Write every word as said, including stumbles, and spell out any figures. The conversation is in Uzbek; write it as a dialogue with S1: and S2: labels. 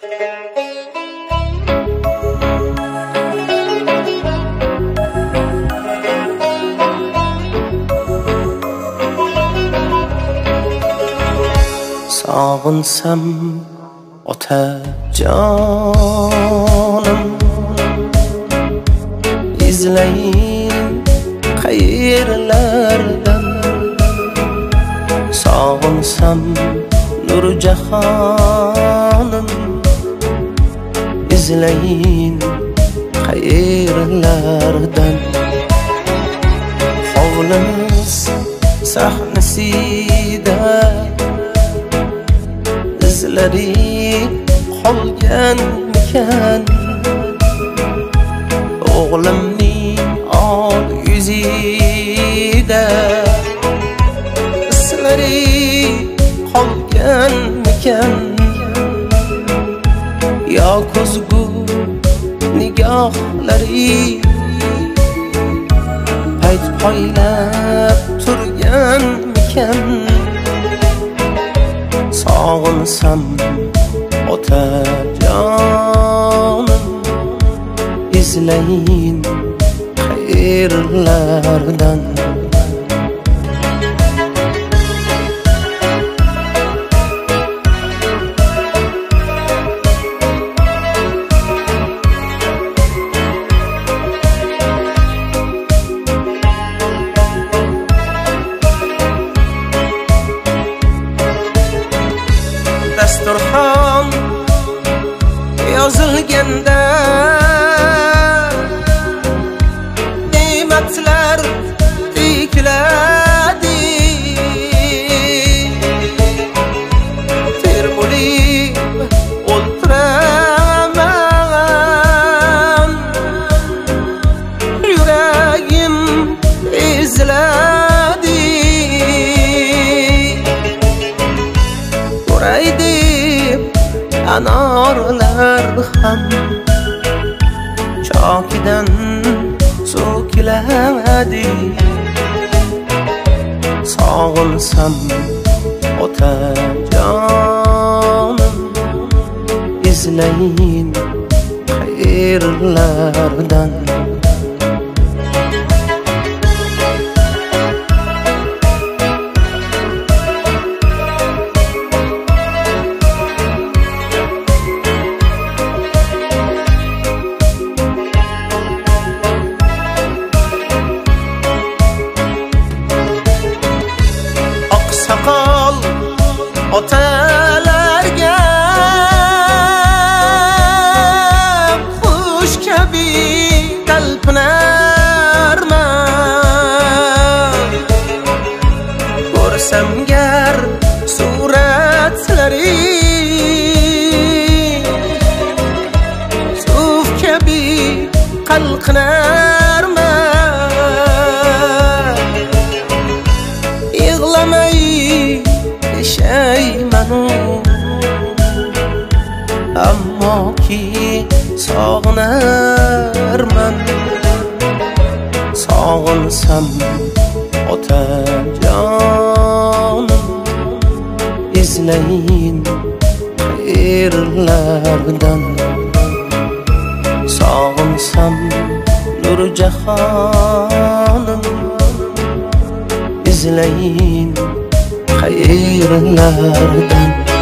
S1: Sağınsam otacanım, izleyin hayırlardan. Sağınsam nur cahanım, izleyin hayırlardan. Hovlimiz sahneside izleri qolgan mikan, o'g'limning ol yuzida izlari qolgan mikan. Yo ko'zgu nigohlari payt poylab turgan mikan. Sağınsam otacanım, izleyin hayırlardan. Dasturxon yozilganda ne'matlar tikladi, termulib o'ltiraman, yuragim ezladi. Ko'raydi anorlar ham chokidan so'kiladi. Sog'insam otajonim, izlayin hayırlardan. Oqsoqol otalarga xush kabi talpinarman. Ko'rsam gar suratlari suv kabi qalqinarman. Yig'lamay yashaymanu, ammo ki sog'inarman. Sog'insam otajonim, izlayin hayırlardan. Sog'insam nur cahanım, izleyin hayırlardan.